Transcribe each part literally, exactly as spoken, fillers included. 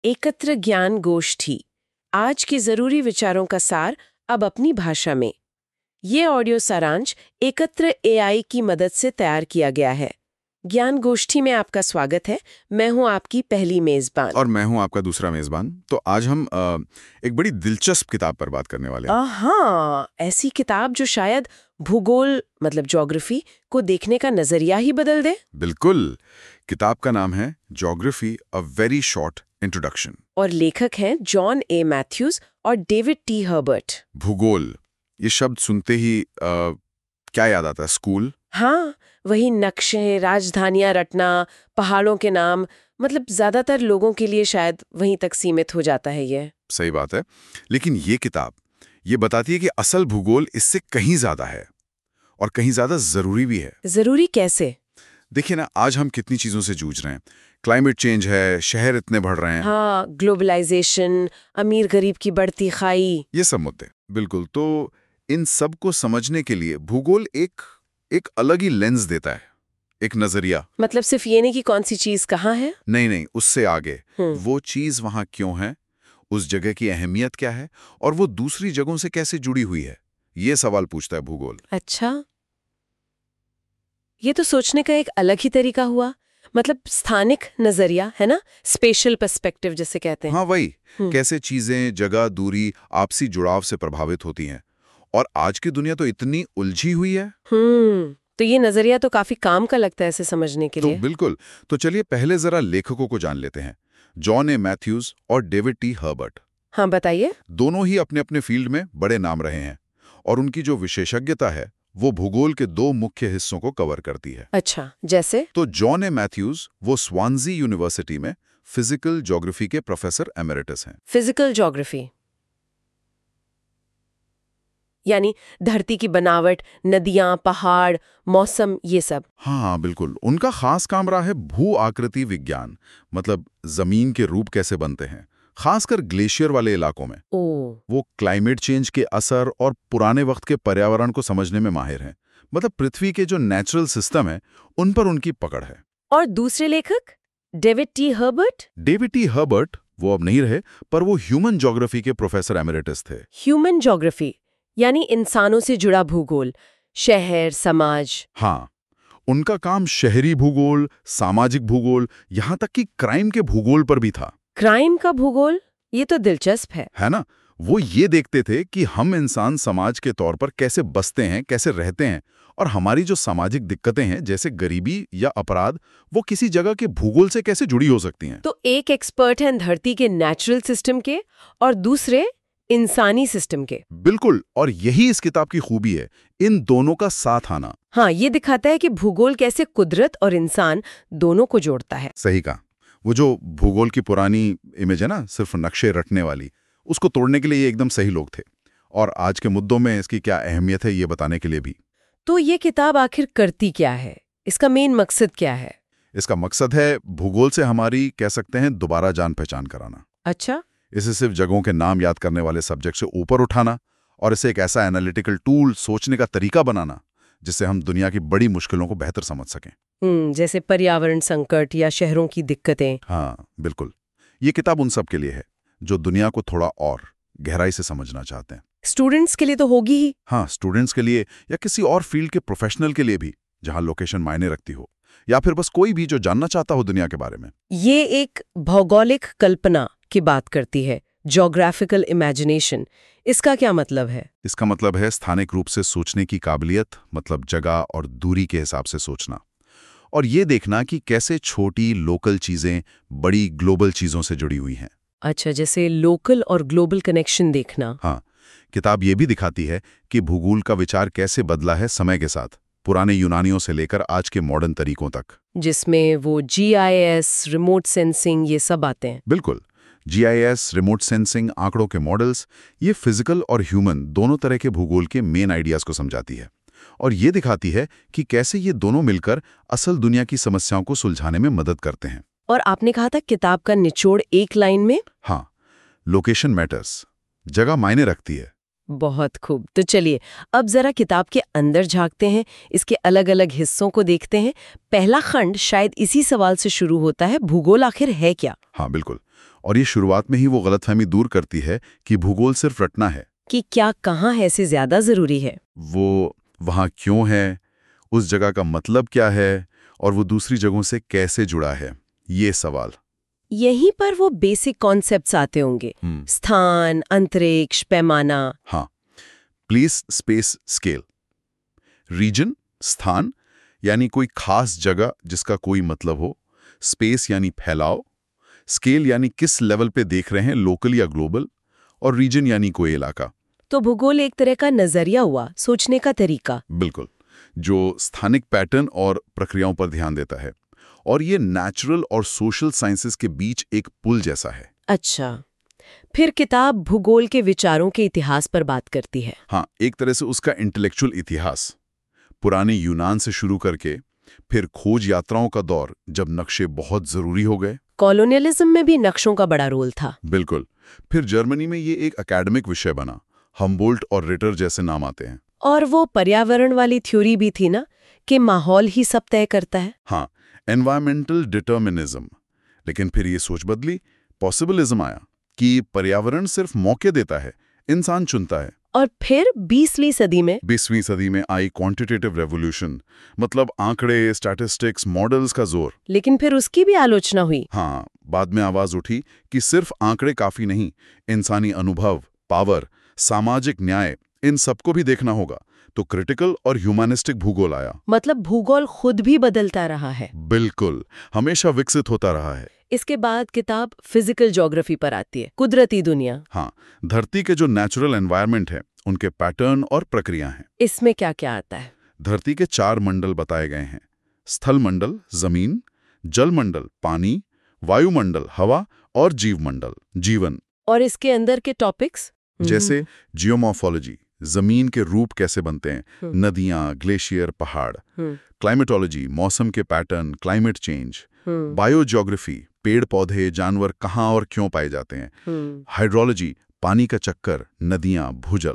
एकत्र ज्ञान गोष्ठी, आज के जरूरी विचारों का सार अब अपनी भाषा में। ये ऑडियो सारांश एकत्र एआई की मदद से तैयार किया गया है। ज्ञान गोष्ठी में आपका स्वागत है। मैं हूं आपकी पहली मेजबान और मैं हूं आपका दूसरा मेजबान। तो आज हम आ, एक बड़ी दिलचस्प किताब पर बात करने वाले हैं। हाँ, ऐसी किताब जो शायद भूगोल मतलब ज्योग्राफी को देखने का नजरिया ही बदल दे। बिल्कुल। किताब का नाम है geography a very short introduction और लेखक हैं जॉन ए मैथ्यूज और डेविड टी हर्बर्ट। भूगोल, ये शब्द सुनते ही आ, क्या याद आता है? स्कूल। हाँ, वही नक्शे, राजधानियां रटना, पहाड़ों के नाम, मतलब ज्यादातर लोगों के लिए शायद वहीं तक सीमित हो जाता है ये। सही बात है, लेकिन ये किताब ये बताती है कि असल भूगोल इससे कहीं ज्यादा है और कहीं ज्यादा जरूरी भी है। जरूरी कैसे? देखिए ना, आज हम कितनी चीजों से जूझ रहे हैं। क्लाइमेट चेंज है, शहर इतने बढ़ रहे हैं। हाँ, ग्लोबलाइजेशन, अमीर गरीब की बढ़ती खाई, ये सब मुद्दे। बिल्कुल। तो इन सब को समझने के लिए भूगोल एक एक अलग ही लेंस देता है, एक नजरिया। मतलब सिर्फ ये नहीं कि कौन सी चीज कहाँ है। नहीं नहीं, उससे आगे हम्म। वो चीज वहां क्यों है, उस जगह की अहमियत क्या है और वो दूसरी जगहों से कैसे जुड़ी हुई है, ये सवाल पूछता है भूगोल। अच्छा, ये तो सोचने का एक अलग ही तरीका हुआ। मतलब स्थानिक नजरिया है ना, स्पेशल पर्सपेक्टिव जिसे कहते हैं। हाँ वही, हम्म। कैसे चीजें, जगह, दूरी, आपसी जुड़ाव से प्रभावित होती हैं। और आज की दुनिया तो इतनी उलझी हुई है। हम्म तो ये नजरिया तो काफी काम का लगता है इसे समझने के तो लिए। बिल्कुल। तो चलिए पहले जरा लेखकों को जान लेते हैं, जॉन ए मैथ्यूज और डेविड टी हर्बर्ट। हाँ, बताइए। दोनों ही अपने अपने फील्ड में बड़े नाम रहे हैं और उनकी जो विशेषज्ञता है वो भूगोल के दो मुख्य हिस्सों को कवर करती है। अच्छा, जैसे? तो जॉन ए मैथ्यूज वो स्वानजी यूनिवर्सिटी में फिजिकल ज्योग्राफी के प्रोफेसर एमेरिटस हैं। फिजिकल ज्योग्राफी यानी धरती की बनावट, नदियां, पहाड़, मौसम, ये सब। हाँ बिल्कुल। उनका खास काम रहा है भू आकृति विज्ञान, मतलब जमीन के रूप कैसे बनते हैं, खासकर ग्लेशियर वाले इलाकों में। ओ, वो क्लाइमेट चेंज के असर और पुराने वक्त के पर्यावरण को समझने में माहिर हैं। मतलब पृथ्वी के जो नेचुरल सिस्टम है उन पर उनकी पकड़ है। और दूसरे लेखक David T Herbert? David T Herbert वो अब नहीं रहे, पर वो ह्यूमन ज्योग्राफी के प्रोफेसर एमेरिटस थे। ह्यूमन ज्योग्राफी यानी इंसानों से जुड़ा भूगोल, शहर, समाज। हाँ, उनका काम शहरी भूगोल, सामाजिक भूगोल, यहाँ तक कि क्राइम के भूगोल पर भी था। क्राइम का भूगोल? ये तो दिलचस्प है। है ना? वो ये देखते थे कि हम इंसान समाज के तौर पर कैसे बसते हैं, कैसे रहते हैं, और हमारी जो सामाजिक दिक्कतें हैं जैसे गरीबी या अपराध, वो किसी जगह के भूगोल से कैसे जुड़ी हो सकती हैं। तो एक एक्सपर्ट है धरती के नेचुरल सिस्टम के और दूसरे इंसानी सिस्टम के। बिल्कुल, और यही इस किताब की खूबी है, इन दोनों का साथ आना। हाँ, ये दिखाता है कि भूगोल कैसे कुदरत और इंसान दोनों को जोड़ता है। सही कहा। वो जो भूगोल की पुरानी इमेज है ना, सिर्फ नक्शे रटने वाली, उसको तोड़ने के लिए ये एकदम सही लोग थे, और आज के मुद्दों में इसकी क्या अहमियत है ये बताने के लिए भी। तो ये किताब आखिर करती क्या है? इसका मेन मकसद क्या है? इसका मकसद है भूगोल से हमारी, कह सकते हैं, दोबारा जान पहचान कराना। अच्छा। इसे सिर्फ जगहों के नाम याद करने वाले सब्जेक्ट से ऊपर उठाना और इसे एक ऐसा एनालिटिकल टूल, सोचने का तरीका बनाना जिससे हम दुनिया की बड़ी मुश्किलों को बेहतर समझ सकें। हम्म जैसे पर्यावरण संकट या शहरों की दिक्कतें। हाँ बिल्कुल। ये किताब उन सब के लिए है जो दुनिया को थोड़ा और गहराई से समझना चाहते हैं। स्टूडेंट्स के लिए तो होगी ही। हाँ, स्टूडेंट्स के लिए या किसी और फील्ड के प्रोफेशनल के लिए भी, जहां लोकेशन मायने रखती हो, या फिर बस कोई भी जो जानना चाहता हो दुनिया के बारे में। ये एक भौगोलिक कल्पना की बात करती है, ज्योग्राफिकल इमेजिनेशन। इसका क्या मतलब है? इसका मतलब है स्थानिक रूप से सोचने की काबिलियत, मतलब जगह और दूरी के हिसाब से सोचना, और ये देखना कि कैसे छोटी लोकल चीजें बड़ी ग्लोबल चीजों से जुड़ी हुई हैं। अच्छा, जैसे लोकल और ग्लोबल कनेक्शन देखना। हाँ, किताब ये भी दिखाती है कि भूगोल का विचार कैसे बदला है समय के साथ, पुराने यूनानियों से लेकर आज के मॉडर्न तरीकों तक, जिसमें वो G I S, remote sensing, ये सब आते हैं। बिल्कुल। G I S, remote sensing, आंकड़ों के मॉडल्स, ये फिजिकल और ह्यूमन दोनों तरह के भूगोल के मेन आइडियाज को समझाती है, और ये दिखाती है कि कैसे ये दोनों मिलकर असल दुनिया की समस्याओं को सुलझाने में मदद करते हैं। और आपने कहा था किताब का निचोड़ एक लाइन में। हाँ, लोकेशन मैटर्स, जगह मायने रखती है। बहुत खूब। तो चलिए अब जरा किताब के अंदर झांकते हैं, इसके अलग अलग हिस्सों को देखते हैं। पहला खंड शायद इसी सवाल से शुरू होता है, भूगोल आखिर है क्या? हाँ बिल्कुल, और ये शुरुआत में ही वो गलतफहमी दूर करती है कि भूगोल सिर्फ रटना है। कि क्या कहाँ है से ज्यादा जरूरी है। वो वहाँ क्यों है, उस जगह का मतलब क्या है और वो दूसरी जगहों से कैसे जुड़ा है, ये सवाल। यहीं पर वो बेसिक कॉन्सेप्ट्स आते होंगे, स्थान, अंतरिक्ष, पैमाना। हाँ, प्लेस, स्पेस, स्केल। रीजन, स्थान यानी कोई खास जगह जिसका कोई मतलब हो, स्पेस यानी फैलाव, स्केल यानी किस लेवल पे देख रहे हैं, लोकल या ग्लोबल, और रीजन यानी कोई इलाका। तो भूगोल एक तरह का नजरिया हुआ, सोचने का तरीका। बिल्कुल, जो स्थानिक पैटर्न और प्रक्रियाओं पर ध्यान देता है, और ये नेचुरल और सोशल साइंसेस के बीच एक पुल जैसा है। अच्छा, फिर किताब भूगोल के विचारों के इतिहास पर बात करती है। हाँ, एक तरह से उसका इंटेलेक्चुअल इतिहास, पुराने यूनान से शुरू करके फिर खोज यात्राओं का दौर जब नक्शे बहुत जरूरी हो गए। कॉलोनियलिज्म में भी नक्शों का बड़ा रोल था। बिल्कुल, फिर जर्मनी में ये एक एकेडमिक विषय बना, हम्बोल्ट और रिटर जैसे नाम आते हैं। और वो पर्यावरण वाली थ्योरी भी थी ना, कि माहौल ही सब तय करता है। हाँ, एनवायरमेंटल डिटर्मिनिज्म। लेकिन फिर ये सोच बदली, पॉसिबलिज्म आया कि पर्यावरण सिर्फ मौके देता है, इंसान चुनता है। और फिर बीसवीं सदी में बीसवीं सदी में आई क्वांटिटेटिव रेवोल्यूशन, मतलब आंकड़े, स्टैटिस्टिक्स, मॉडल्स का जोर। लेकिन फिर उसकी भी आलोचना हुई। हाँ, बाद में आवाज उठी कि सिर्फ आंकड़े काफी नहीं, इंसानी अनुभव, पावर, सामाजिक न्याय, इन सबको भी देखना होगा। तो क्रिटिकल और ह्यूमैनिस्टिक भूगोल आया। मतलब भूगोल खुद भी बदलता रहा है। बिल्कुल, हमेशा विकसित होता रहा है। इसके बाद किताब फिजिकल ज्योग्राफी पर आती है, कुदरती दुनिया। हाँ, धरती के जो नेचुरल एनवायरनमेंट है, उनके पैटर्न और प्रक्रिया हैं। इसमें क्या क्या आता है? धरती के चार मंडल बताए गए हैं, स्थल मंडल, जमीन, जल मंडल, पानी, वायुमंडल, हवा, और जीव मंडल, जीवन। और इसके अंदर के टॉपिक्स जैसे जियोमॉर्फोलॉजी, जमीन के रूप कैसे बनते हैं, नदियां, ग्लेशियर, पहाड़। क्लाइमेटोलॉजी, मौसम के पैटर्न, क्लाइमेट चेंज। बायोजियोग्राफी, पेड़ पौधे, जानवर कहाँ और क्यों पाए जाते हैं। हाइड्रोलॉजी, पानी का चक्कर, नदियां, भूजल।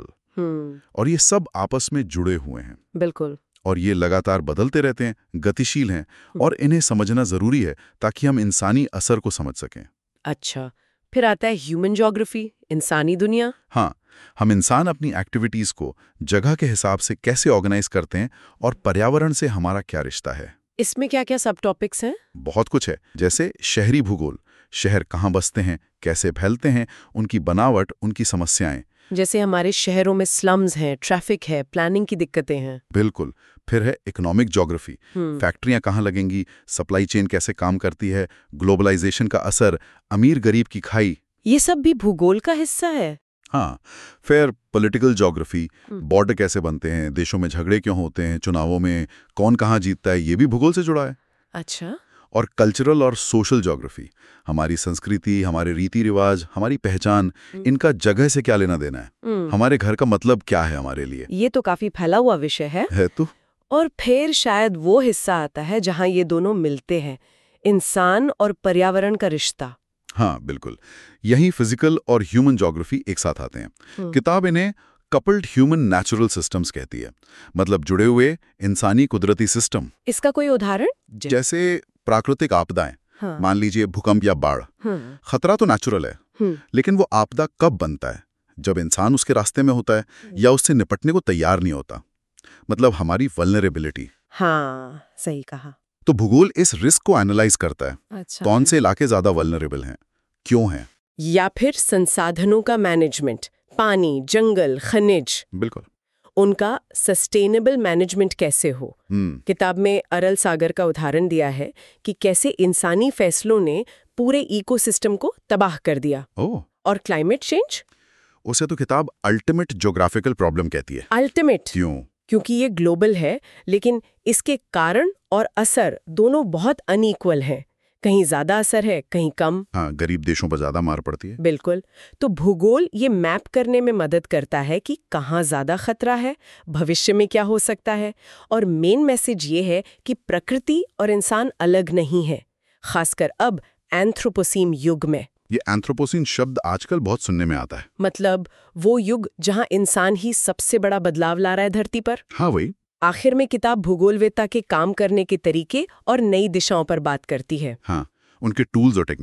और ये सब आपस में जुड़े हुए हैं। बिल्कुल। और ये लगातार बदलते रहते हैं, गतिशील हैं, और इन्हें समझना जरूरी है ताकि हम इंसानी असर को समझ सकें। अच्छा, फिर आता है ह्यूमन ज्योग्राफी, इंसानी दुनिया। हाँ, हम इंसान अपनी एक्टिविटीज को जगह के हिसाब से कैसे ऑर्गेनाइज करते हैं और पर्यावरण से हमारा क्या रिश्ता है। इसमें क्या क्या सब टॉपिक्स हैं? बहुत कुछ है, जैसे शहरी भूगोल, शहर कहाँ बसते हैं, कैसे फैलते हैं, उनकी बनावट, उनकी समस्याएं। जैसे हमारे शहरों में स्लम्स हैं, ट्रैफिक है, प्लानिंग की दिक्कतें हैं। बिल्कुल। फिर है इकोनॉमिक ज्योग्राफी, फैक्ट्रियां कहाँ लगेंगी, सप्लाई चेन कैसे काम करती है, ग्लोबलाइजेशन का असर, अमीर गरीब की खाई। ये सब भी भूगोल का हिस्सा है। हाँ, फिर पॉलिटिकल ज्योग्राफी, बॉर्डर कैसे बनते हैं, देशों में झगड़े क्यों होते हैं, चुनावों में कौन कहाँ जीतता है, ये भी भूगोल से जुड़ा है। अच्छा। और कल्चरल और सोशल ज्योग्राफी, हमारी संस्कृति, हमारे रीति रिवाज, हमारी पहचान, इनका जगह से क्या लेना देना है, हमारे घर का मतलब क्या है हमारे लिए। ये तो काफी फैला हुआ विषय है। है तो। और फिर शायद वो हिस्सा आता है जहां ये दोनों मिलते हैं, इंसान और पर्यावरण का रिश्ता। हाँ, बिल्कुल। यही फिजिकल और ह्यूमन ज्योग्राफी एक साथ आते हैं। किताब इन्हें कपल्ड ह्यूमन नेचुरल सिस्टम्स कहती है, मतलब जुड़े हुए इंसानी कुदरती सिस्टम। इसका कोई उदाहरण? जैसे प्राकृतिक आपदाएं, हाँ। मान लीजिए भूकंप या बाढ़। हाँ। खतरा तो नेचुरल है, लेकिन वो आपदा कब बनता है? जब इंसान उसके रास्ते में होता है या उससे निपटने को तैयार नहीं होता, मतलब हमारी वल्नरेबिलिटी। हाँ, सही कहा। तो भूगोल इस रिस्क को एनालाइज करता है। अच्छा। कौन से इलाके ज्यादा वल्नरेबल हैं, क्यों हैं? या फिर संसाधनों का मैनेजमेंट, पानी, जंगल, खनिज, बिल्कुल, उनका सस्टेनेबल मैनेजमेंट कैसे हो। किताब में अरल सागर का उदाहरण दिया है कि कैसे इंसानी फैसलों ने पूरे इकोसिस्टम को तबाह कर दिया। ओह। और क्लाइमेट चेंज, उसे तो किताब अल्टीमेट ज्योग्राफिकल प्रॉब्लम कहती है। अल्टीमेट क्यों? क्योंकि ये ग्लोबल है, लेकिन इसके कारण और असर दोनों बहुत अनइक्वल हैं। कहीं ज्यादा असर है, कहीं कम। हाँ, गरीब देशों पर ज्यादा मार पड़ती है। बिल्कुल। तो भूगोल ये मैप करने में मदद करता है कि कहाँ ज्यादा खतरा है, भविष्य में क्या हो सकता है। और मेन मैसेज ये है कि प्रकृति और इंसान अलग नहीं है, खासकर अब एंथ्रोपोसीन युग में। ये एंथ्रोपोसीन शब्द आजकल बहुत सुनने में आता है। मतलब वो युग जहां इंसान ही सबसे बड़ा बदलाव ला रहा है धरती पर। हाँ, वही। आखिर में किताब भूगोलवेत्ता के काम करने के तरीके और नई दिशाओं पर बात करती है। हाँ, उनके टूल्स और टेक्निक्स।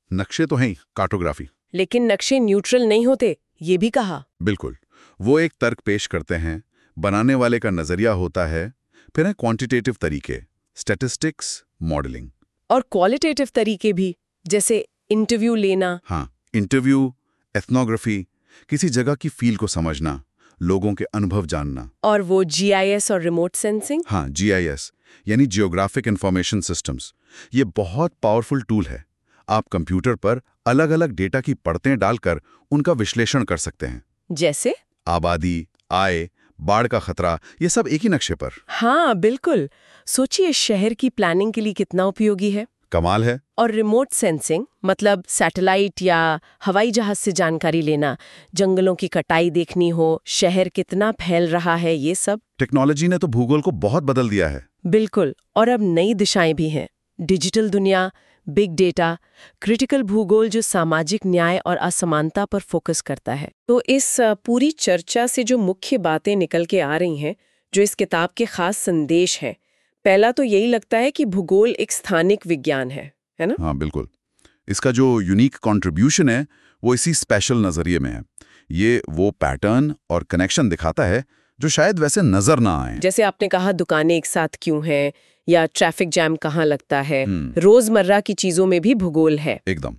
नक्शे तो हैं ही, कार्टोग्राफी। लेकिन नक्शे न्यूट्रल नहीं होते, ये भी कहा। बिल्कुल, वो एक तर्क पेश करते हैं, बनाने वाले का नजरिया होता है, फिर है क्वांटिटेटिव तरीके, स्टैटिस्टिक्स, मॉडलिंग। और क्वालिटेटिव तरीके भी, जैसे इंटरव्यू लेना। हाँ, इंटरव्यू, एथनोग्राफी, किसी जगह की फील को समझना, लोगों के अनुभव जानना। और वो जी आई एस और रिमोट सेंसिंग। हाँ, जी आई एस यानी जियोग्राफिक इंफॉर्मेशन सिस्टम्स, ये बहुत पावरफुल टूल है। आप कंप्यूटर पर अलग अलग डेटा की परतें डालकर उनका विश्लेषण कर सकते हैं। जैसे आबादी, आय, बाढ़ का खतरा, ये सब एक ही नक्शे पर। हाँ बिल्कुल। सोचिए शहर की प्लानिंग के लिए कितना उपयोगी है। कमाल है। और रिमोट सेंसिंग मतलब सैटेलाइट या हवाई जहाज से जानकारी लेना, जंगलों की कटाई देखनी हो, शहर कितना फैल रहा है, ये सब। टेक्नोलॉजी ने तो भूगोल को बहुत बदल दिया है। बिल्कुल। और अब नई दिशाएं भी हैं। डिजिटल दुनिया, बिग डेटा, क्रिटिकल भूगोल जो सामाजिक न्याय और असमानता पर फोकस करता है। तो इस पूरी चर्चा से जो मुख्य बातें निकल के आ रही हैं, जो इस किताब के खास संदेश हैं, पहला तो यही लगता है कि भूगोल एक स्थानिक विज्ञान है, है ना? हाँ बिल्कुल। इसका जो यूनिक कंट्रीब्यूशन है वो इसी स्पेशल नजरिए में है। ये वो पैटर्न और कनेक्शन दिखाता है जो शायद वैसे नजर ना आए। जैसे आपने कहा दुकानें एक साथ क्यों हैं, या ट्रैफिक जैम कहाँ लगता है, रोजमर्रा की चीजों में भी भूगोल है। एकदम।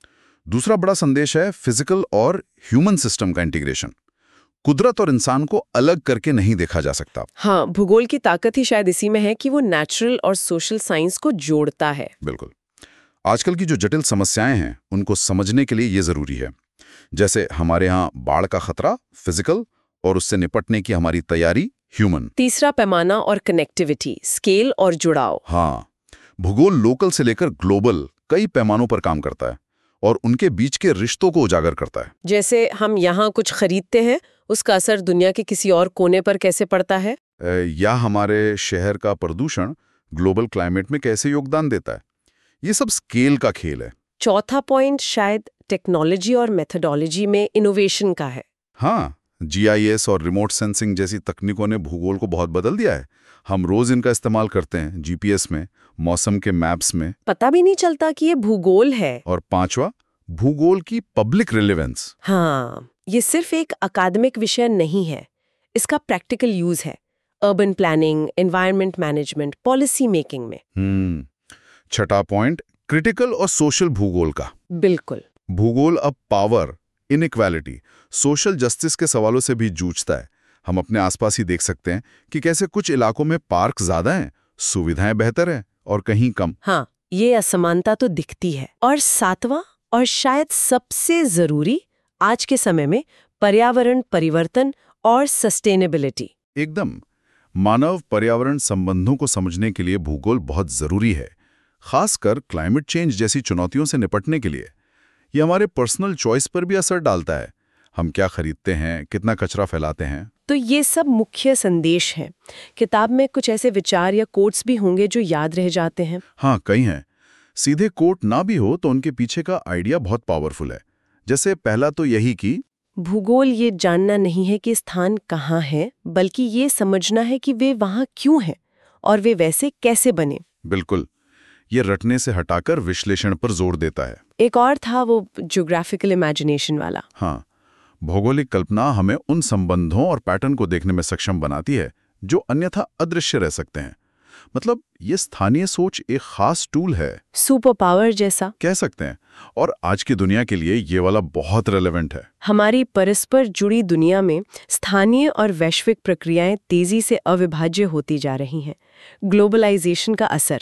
दूसरा बड़ा संदेश है फिजिकल और ह्यूमन सिस्टम का इंटीग्रेशन। कुदरत और इंसान को अलग करके नहीं देखा जा सकता। हाँ, भूगोल की ताकत ही शायद इसी में है कि वो नेचुरल और सोशल साइंस को जोड़ता है। बिल्कुल। आजकल की जो जटिल समस्याएं हैं उनको समझने के लिए ये जरूरी है। जैसे हमारे यहाँ बाढ़ का खतरा फिजिकल और उससे निपटने की हमारी तैयारी ह्यूमन। तीसरा पैमाना और कनेक्टिविटी, स्केल और जुड़ाव। हाँ, भूगोल लोकल से लेकर ग्लोबल कई पैमानों पर काम करता है और उनके बीच के रिश्तों को उजागर करता है। जैसे हम यहाँ कुछ खरीदते हैं, उसका असर दुनिया के किसी और कोने पर कैसे पड़ता है, या हमारे शहर का प्रदूषण ग्लोबल क्लाइमेट में कैसे योगदान देता है। ये सब स्केल का खेल है। चौथा पॉइंट शायद टेक्नोलॉजी और मेथोडोलॉजी में इनोवेशन का है। हाँ, जी आई एस और रिमोट सेंसिंग जैसी तकनीकों ने भूगोल को बहुत बदल दिया है। हम रोज इनका इस्तेमाल करते हैं, जी पी एस में, मौसम के मैप्स में। पता भी नहीं चलता कि ये भूगोल है। और पांचवा, भूगोल की पब्लिक रिलेवेंस। हाँ, ये सिर्फ एक अकादमिक विषय नहीं है, इसका प्रैक्टिकल यूज है urban planning, environment management, policy making में। हम्म छठा पॉइंट, क्रिटिकल और सोशल भूगोल का। बिल्कुल। भूगोल अब पावर, इनइक्वालिटी, सोशल जस्टिस के सवालों से भी जूझता है। हम अपने आसपास ही देख सकते हैं कि कैसे कुछ इलाकों में पार्क ज्यादा हैं, सुविधाएं बेहतर हैं और कहीं कम। हाँ, ये असमानता तो दिखती है। और सातवां और शायद सबसे जरूरी आज के समय में, पर्यावरण परिवर्तन और सस्टेनेबिलिटी। एकदम। मानव पर्यावरण संबंधों को समझने के लिए भूगोल बहुत जरूरी है, खासकर क्लाइमेट चेंज जैसी चुनौतियों से निपटने के लिए। ये हमारे पर्सनल चॉइस पर भी असर डालता है। हम क्या खरीदते हैं, कितना कचरा फैलाते हैं। तो ये सब मुख्य संदेश हैं। किताब में कुछ ऐसे विचार या कोट्स भी होंगे जो याद रह जाते हैं। हाँ, कई हैं। सीधे कोट ना भी हो तो उनके पीछे का आइडिया बहुत पावरफुल है। जैसे पहला तो यही कि भूगोल ये जानना नहीं है कि स्थान कहाँ है, बल्कि ये समझना है कि वे वहाँ क्यों हैं और वे वैसे कैसे बने। बिल्कुल, ये रटने से हटाकर विश्लेषण पर जोर देता है। एक और था वो ज्योग्राफिकल इमेजिनेशन वाला। हाँ, भौगोलिक कल्पना हमें उन संबंधों और पैटर्न को देखने में सक्षम बनाती है जो अन्यथा अदृश्य रह सकते हैं। मतलब ये स्थानीय सोच एक खास टूल है, सुपर पावर जैसा कह सकते हैं। और आज की दुनिया के लिए ये वाला बहुत रेलेवेंट है। हमारी परस्पर जुड़ी दुनिया में स्थानीय और वैश्विक प्रक्रियाएं तेजी से अविभाज्य होती जा रही हैं। ग्लोबलाइजेशन का असर।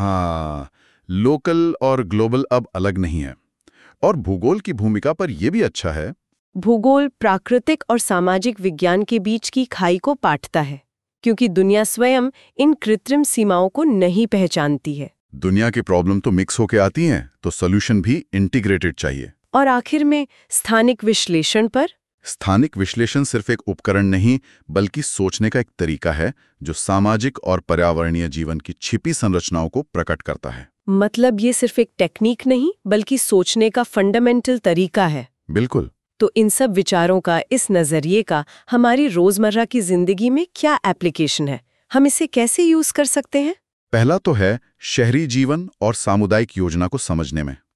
हाँ, लोकल और ग्लोबल अब अलग नहीं है। और भूगोल की भूमिका पर यह भी अच्छा है। भूगोल प्राकृतिक और सामाजिक विज्ञान के बीच की खाई को पाटता है, क्योंकि दुनिया स्वयं इन कृत्रिम सीमाओं को नहीं पहचानती है। दुनिया की प्रॉब्लम तो मिक्स होके आती हैं, तो सॉल्यूशन भी इंटीग्रेटेड चाहिए। और आखिर में स्थानिक विश्लेषण पर। स्थानिक विश्लेषण सिर्फ एक उपकरण नहीं, बल्कि सोचने का एक तरीका है जो सामाजिक और पर्यावरणीय जीवन की छिपी संरचनाओं को प्रकट करता है। मतलब ये सिर्फ एक टेक्निक नहीं, बल्कि सोचने का फंडामेंटल तरीका है। बिल्कुल। तो इन सब विचारों का, इस नजरिए का हमारी रोजमर्रा की जिंदगी में क्या एप्लीकेशन है? हम इसे कैसे यूज कर सकते हैं? पहला तो है शहरी जीवन और सामुदायिक योजना को समझने में।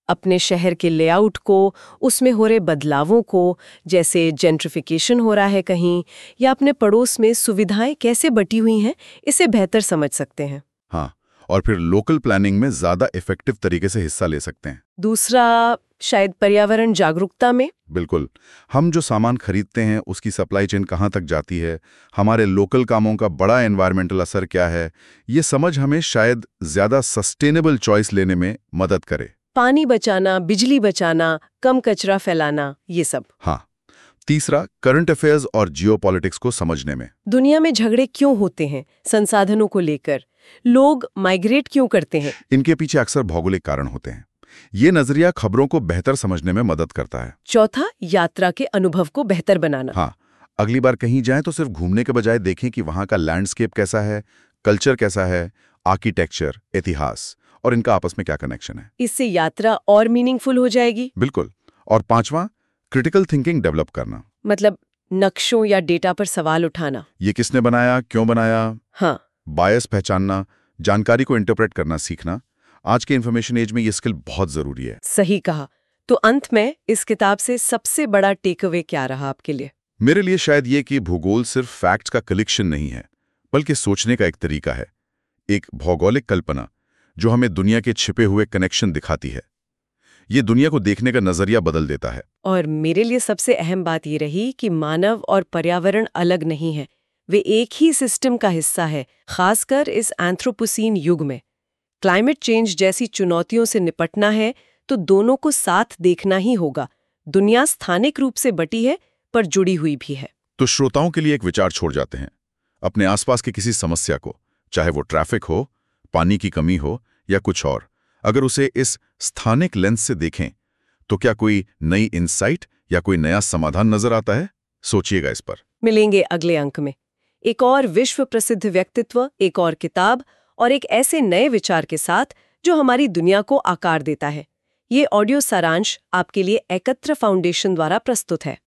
अपने शहर के लेआउट को, उसमें हो रहे बदलावों को, जैसे जेंट्रिफिकेशन हो रहा है कहीं, या अपने पड़ोस में सुविधाएं कैसे बटी हुई हैं, इसे बेहतर समझ सकते हैं। हाँ, और फिर लोकल प्लानिंग में ज़्यादा इफेक्टिव तरीके से हिस्सा ले सकते हैं। दूसरा, शायद पर्यावरण जागरूकता में। बिल्कुल। हम जो सामान खरीदते हैं उसकी सप्लाई चेन कहाँ तक जाती है, हमारे लोकल कामों का बड़ा एनवायरमेंटल असर क्या है, ये समझ हमें शायद ज़्यादा सस्टेनेबल चॉइस लेने में मदद करे। पानी बचाना, बिजली बचाना, कम कचरा फैलाना, ये सब। हाँ। तीसरा, करंट अफेयर्स और जियोपॉलिटिक्स को समझने में। दुनिया में झगड़े क्यों होते हैं संसाधनों को लेकर? लोग माइग्रेट क्यों करते हैं? इनके पीछे अक्सर भौगोलिक कारण होते हैं। ये नजरिया खबरों को बेहतर समझने में मदद करता है। चौथा, यात्रा के अनुभव को बेहतर बनाना। हाँ, अगली बार कहीं जाएं तो सिर्फ घूमने के बजाय देखें कि वहाँ का लैंडस्केप कैसा है, कल्चर कैसा है, आर्किटेक्चर, इतिहास और इनका आपस में क्या कनेक्शन है। इससे यात्रा और मीनिंगफुल हो जाएगी। बिल्कुल। और पांचवा, क्रिटिकल थिंकिंग डेवलप करना। मतलब नक्शों या डेटा पर सवाल उठाना। ये किसने बनाया, क्यों बनाया? हाँ। बायस पहचानना, जानकारी को इंटरप्रेट करना सीखना। आज के इन्फॉर्मेशन एज में ये स्किल बहुत जरूरी है। सही कहा। तो अंत में इस किताब से सबसे बड़ा टेकअवे क्या रहा आपके लिए? मेरे लिए शायद ये कि भूगोल सिर्फ फैक्ट्स का कलेक्शन नहीं है, बल्कि सोचने का एक तरीका है, एक भौगोलिक कल्पना जो हमें दुनिया के छिपे हुए कनेक्शन दिखाती है। ये दुनिया को देखने का नजरिया बदल देता है। और मेरे लिए सबसे अहम बात ये रही कि मानव और पर्यावरण अलग नहीं है, वे एक ही सिस्टम का हिस्सा है, खासकर इस एंथ्रोपोसीन युग में। क्लाइमेट चेंज जैसी चुनौतियों से निपटना है तो दोनों को साथ देखना ही होगा। दुनिया स्थानिक रूप से बटी है पर जुड़ी हुई भी है। तो श्रोताओं के लिए एक विचार छोड़ जाते हैं। अपने आसपास की किसी समस्या को, चाहे वो ट्रैफिक हो, पानी की कमी हो या कुछ और, अगर उसे इस स्थानिक लेंस से देखें तो क्या कोई नई इंसाइट या कोई नया समाधान नजर आता है? सोचिएगा इस पर। मिलेंगे अगले अंक में एक और विश्व प्रसिद्ध व्यक्तित्व, एक और किताब और एक ऐसे नए विचार के साथ जो हमारी दुनिया को आकार देता है। ये ऑडियो सारांश आपके लिए एकत्र फाउंडेशन द्वारा प्रस्तुत है।